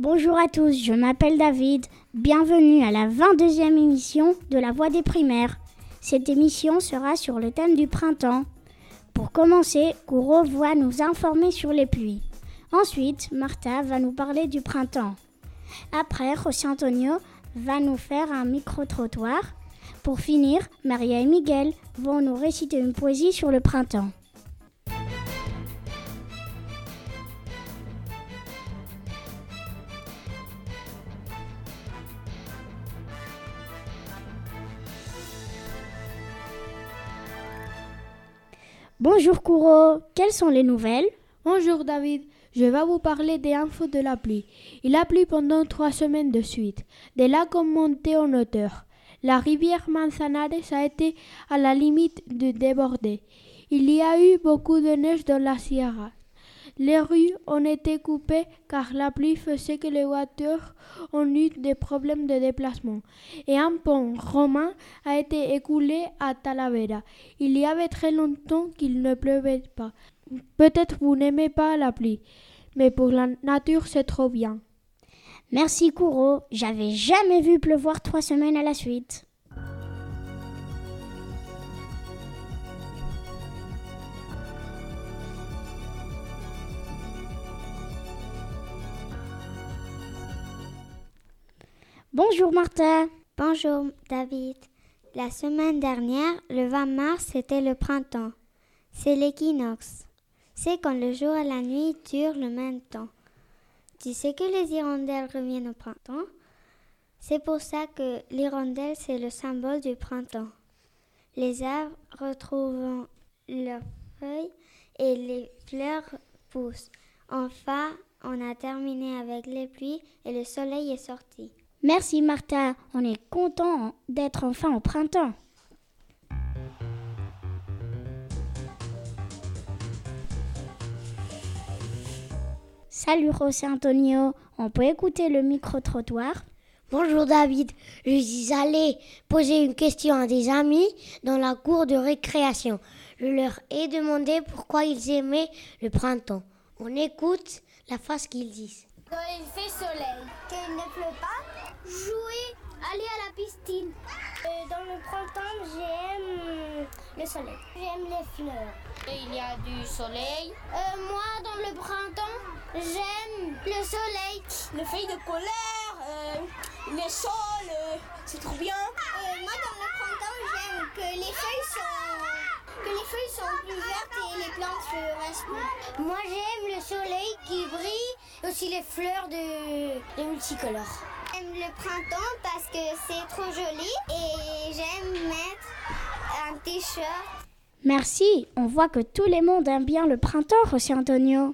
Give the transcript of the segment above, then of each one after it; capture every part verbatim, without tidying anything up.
Bonjour à tous, je m'appelle David. Bienvenue à la vingt-deuxième émission de La Voix des primaires. Cette émission sera sur le thème du printemps. Pour commencer, Kouro va nous informer sur les pluies. Ensuite, Martha va nous parler du printemps. Après, José Antonio va nous faire un micro-trottoir. Pour finir, Maria et Miguel vont nous réciter une poésie sur le printemps. Bonjour Kouro, quelles sont les nouvelles? Bonjour David, je vais vous parler des infos de la pluie. Il a plu pendant trois semaines de suite. Des lacs ont monté en hauteur. La rivière Manzanares a été à la limite de déborder. Il y a eu beaucoup de neige dans la Sierra. Les rues ont été coupées car la pluie faisait que les voitures ont eu des problèmes de déplacement. Et un pont romain a été écoulé à Talavera. Il y avait très longtemps qu'il ne pleuvait pas. Peut-être vous n'aimez pas la pluie, mais pour la nature c'est trop bien. Merci Kouro, j'avais jamais vu pleuvoir trois semaines à la suite. Bonjour Martha. Bonjour David. La semaine dernière, le vingt mars, c'était le printemps. C'est l'équinoxe. C'est quand le jour et la nuit durent le même temps. Tu sais que les hirondelles reviennent au printemps? C'est pour ça que l'hirondelle, c'est le symbole du printemps. Les arbres retrouvent leurs feuilles et les fleurs poussent. Enfin, on a terminé avec les pluies et le soleil est sorti. Merci Martha, on est content d'être enfin au printemps. Salut José Antonio, on peut écouter le micro-trottoir? Bonjour David, je suis allé poser une question à des amis dans la cour de récréation. Je leur ai demandé pourquoi ils aimaient le printemps. On écoute la phrase qu'ils disent. Quand il fait soleil, quand il ne pleut pas, jouer, aller à la piscine. Euh, dans le printemps, j'aime le soleil. J'aime les fleurs. Et il y a du soleil. Euh, moi, dans le printemps, j'aime le soleil. Les feuilles de colère, euh, les sols, euh, c'est trop bien. Euh, moi, dans le printemps, j'aime que les feuilles sont... que les feuilles sont plus vertes et les plantes se respirent. Moi, j'aime le soleil qui brille et aussi les fleurs de, de multicolores. J'aime le printemps parce que c'est trop joli et j'aime mettre un t-shirt. Merci, on voit que tout le monde aime bien le printemps, José Antonio.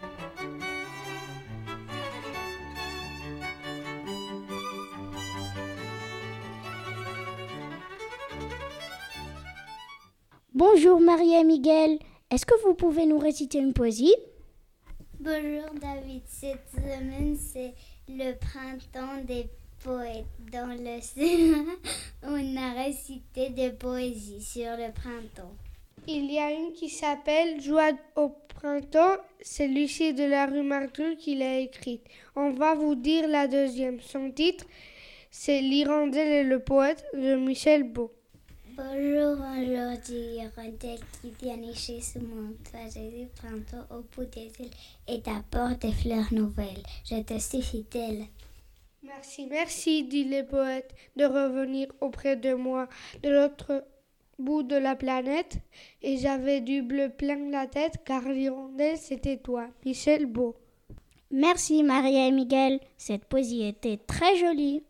Bonjour Maria et Miguel, est-ce que vous pouvez nous réciter une poésie? Bonjour David, cette semaine c'est le printemps des poètes. Dans le cinéma, on a récité des poésies sur le printemps. Il y a une qui s'appelle Joie au printemps, c'est Lucie de la rue Martoul qui l'a écrite. On va vous dire la deuxième. Son titre, c'est L'hirondelle et le poète de Michel Beau. Bonjour, aujourd'hui, hirondelle qui vient nicher sous mon toit. J'ai du printemps au bout des ailes et d'apporte des fleurs nouvelles. Je te suis fidèle. Merci, merci, dit le poète, de revenir auprès de moi de l'autre bout de la planète. Et j'avais du bleu plein la tête, car l'hirondelle, c'était toi, Michel Beau. Merci Maria et Miguel, cette poésie était très jolie.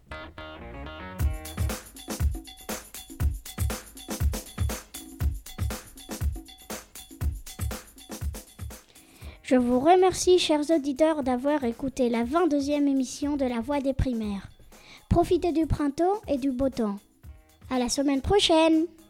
Je vous remercie, chers auditeurs, d'avoir écouté la vingt-deuxième émission de La Voix des primaires. Profitez du printemps et du beau temps. À la semaine prochaine!